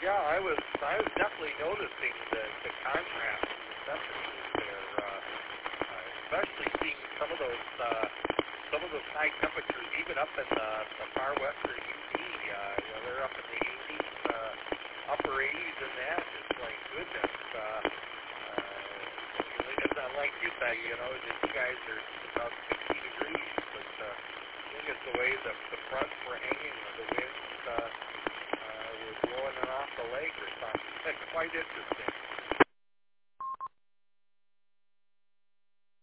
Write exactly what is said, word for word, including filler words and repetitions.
Yeah, I was I was definitely noticing the, the contrast in the temperatures there, uh, uh, especially seeing some of those uh, some of those high temperatures, even up in the, the far western U P. Uh, you know, they're up in the eighties, uh, upper eighties, and that. It's like goodness. Uh, uh, it's not like you say, you know, that you guys are about sixty degrees, but uh, I think it's the way the the fronts were hanging, or the winds. Uh, uh, were blowing it off the lake or something. It's quite interesting.